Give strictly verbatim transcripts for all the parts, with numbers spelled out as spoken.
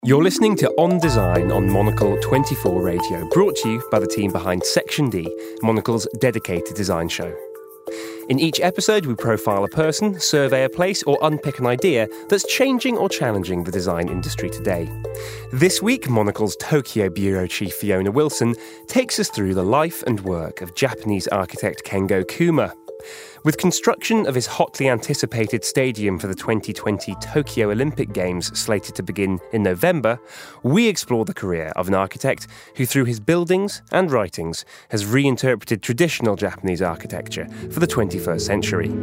You're listening to On Design on Monocle twenty-four Radio, brought to you by the team behind Section D, Monocle's dedicated design show. In each episode, we profile a person, survey a place, or unpick an idea that's changing or challenging the design industry today. This week, Monocle's Tokyo Bureau Chief Fiona Wilson takes us through the life and work of Japanese architect Kengo Kuma. With construction of his hotly anticipated stadium for the twenty twenty Tokyo Olympic Games slated to begin in November, we explore the career of an architect who, through his buildings and writings, has reinterpreted traditional Japanese architecture for the twenty-first century.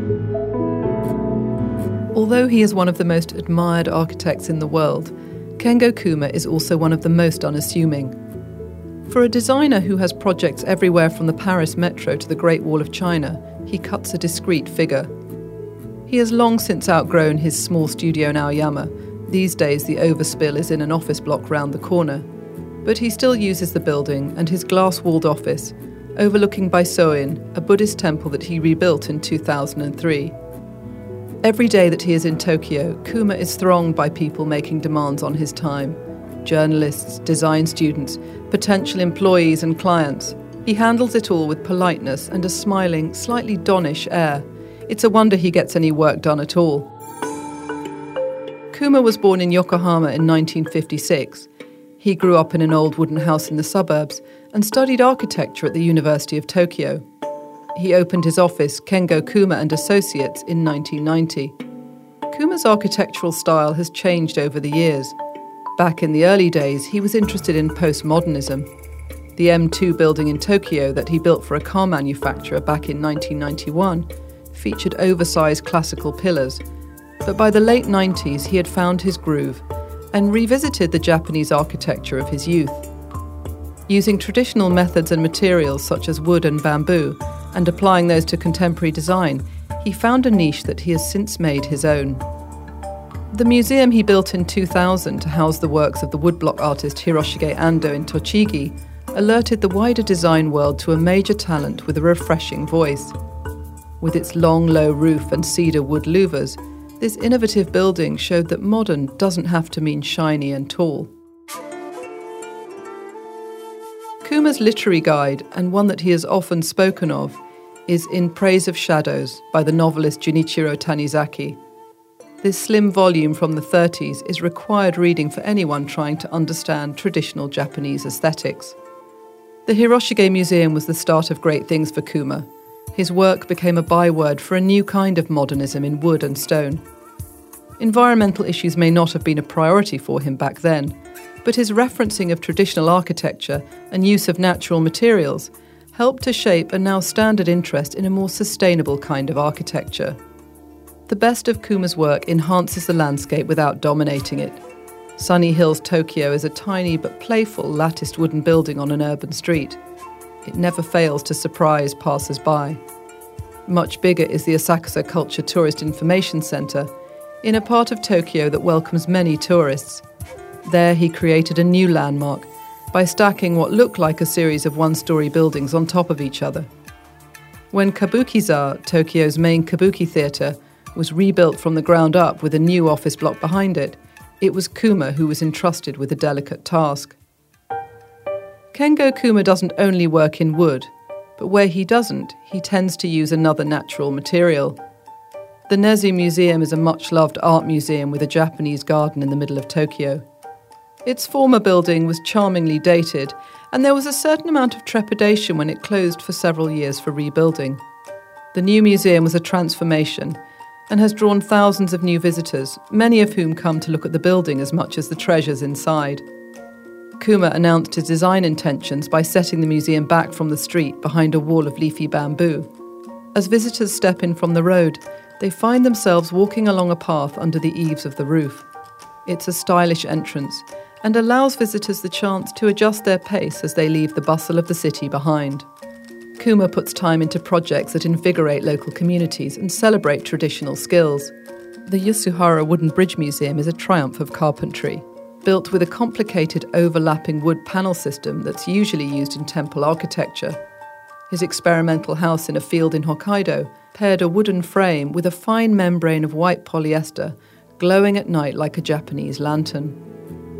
Although he is one of the most admired architects in the world, Kengo Kuma is also one of the most unassuming. For a designer who has projects everywhere from the Paris Metro to the Great Wall of China, he cuts a discreet figure. He has long since outgrown his small studio in Aoyama. These days the overspill is in an office block round the corner. But he still uses the building and his glass-walled office, overlooking Baisoin, a Buddhist temple that he rebuilt in two thousand three. Every day that he is in Tokyo, Kuma is thronged by people making demands on his time. Journalists, design students, potential employees and clients. He handles it all with politeness and a smiling, slightly donnish air. It's a wonder he gets any work done at all. Kuma was born in Yokohama in nineteen fifty-six. He grew up in an old wooden house in the suburbs and studied architecture at the University of Tokyo. He opened his office, Kengo Kuma and Associates, in nineteen ninety. Kuma's architectural style has changed over the years. Back in the early days, he was interested in postmodernism. The M two building in Tokyo that he built for a car manufacturer back in nineteen ninety-one featured oversized classical pillars. But by the late nineties, he had found his groove and revisited the Japanese architecture of his youth. Using traditional methods and materials such as wood and bamboo and applying those to contemporary design, he found a niche that he has since made his own. The museum he built in two thousand to house the works of the woodblock artist Hiroshige Ando in Tochigi alerted the wider design world to a major talent with a refreshing voice. With its long, low roof and cedar wood louvers, this innovative building showed that modern doesn't have to mean shiny and tall. Kuma's literary guide, and one that he has often spoken of, is In Praise of Shadows by the novelist Junichiro Tanizaki. This slim volume from the thirties is required reading for anyone trying to understand traditional Japanese aesthetics. The Hiroshige Museum was the start of great things for Kuma. His work became a byword for a new kind of modernism in wood and stone. Environmental issues may not have been a priority for him back then, but his referencing of traditional architecture and use of natural materials helped to shape a now standard interest in a more sustainable kind of architecture. The best of Kuma's work enhances the landscape without dominating it. Sunny Hills, Tokyo is a tiny but playful latticed wooden building on an urban street. It never fails to surprise passers-by. Much bigger is the Asakusa Culture Tourist Information Center, in a part of Tokyo that welcomes many tourists. There he created a new landmark by stacking what looked like a series of one-story buildings on top of each other. When Kabukiza, Tokyo's main kabuki theatre, was rebuilt from the ground up with a new office block behind it, it was Kuma who was entrusted with a delicate task. Kengo Kuma doesn't only work in wood, but where he doesn't, he tends to use another natural material. The Nezu Museum is a much-loved art museum with a Japanese garden in the middle of Tokyo. Its former building was charmingly dated, and there was a certain amount of trepidation when it closed for several years for rebuilding. The new museum was a transformation and has drawn thousands of new visitors, many of whom come to look at the building as much as the treasures inside. Kuma announced his design intentions by setting the museum back from the street behind a wall of leafy bamboo. As visitors step in from the road, they find themselves walking along a path under the eaves of the roof. It's a stylish entrance and allows visitors the chance to adjust their pace as they leave the bustle of the city behind. Kuma puts time into projects that invigorate local communities and celebrate traditional skills. The Yasuhara Wooden Bridge Museum is a triumph of carpentry, built with a complicated overlapping wood panel system that's usually used in temple architecture. His experimental house in a field in Hokkaido paired a wooden frame with a fine membrane of white polyester, glowing at night like a Japanese lantern.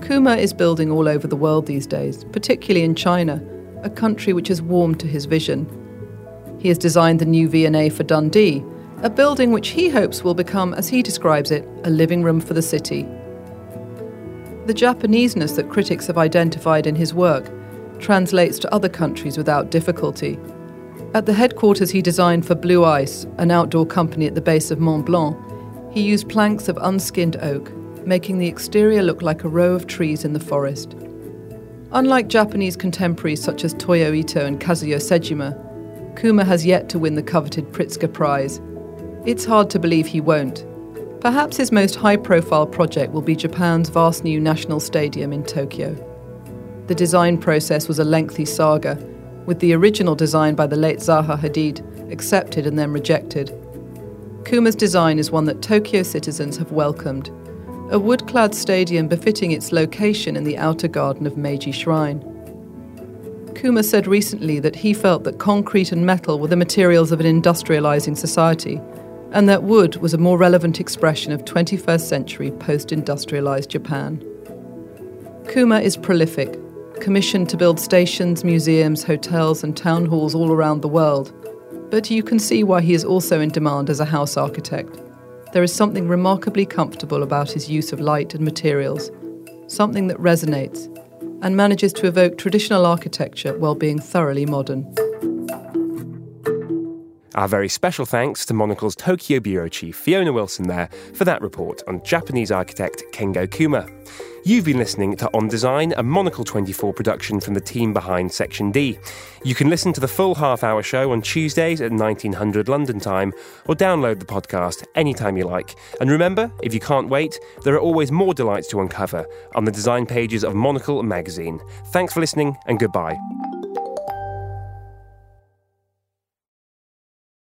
Kuma is building all over the world these days, particularly in China, a country which has warmed to his vision. He has designed the new V and A for Dundee, a building which he hopes will become, as he describes it, a living room for the city. The Japaneseness that critics have identified in his work translates to other countries without difficulty. At the headquarters he designed for Blue Ice, an outdoor company at the base of Mont Blanc, he used planks of unskinned oak, making the exterior look like a row of trees in the forest. Unlike Japanese contemporaries such as Toyo Ito and Kazuyo Sejima, Kuma has yet to win the coveted Pritzker Prize. It's hard to believe he won't. Perhaps his most high-profile project will be Japan's vast new national stadium in Tokyo. The design process was a lengthy saga, with the original design by the late Zaha Hadid accepted and then rejected. Kuma's design is one that Tokyo citizens have welcomed, a wood-clad stadium befitting its location in the outer garden of Meiji Shrine. Kuma said recently that he felt that concrete and metal were the materials of an industrializing society, and that wood was a more relevant expression of twenty-first century post-industrialized Japan. Kuma is prolific, commissioned to build stations, museums, hotels and town halls all around the world. But you can see why he is also in demand as a house architect. There is something remarkably comfortable about his use of light and materials, something that resonates and manages to evoke traditional architecture while being thoroughly modern. Our very special thanks to Monocle's Tokyo Bureau Chief Fiona Wilson there for that report on Japanese architect Kengo Kuma. You've been listening to On Design, a Monocle twenty-four production from the team behind Section D. You can listen to the full half-hour show on Tuesdays at nineteen hundred London time, or download the podcast anytime you like. And remember, if you can't wait, there are always more delights to uncover on the design pages of Monocle magazine. Thanks for listening, and goodbye.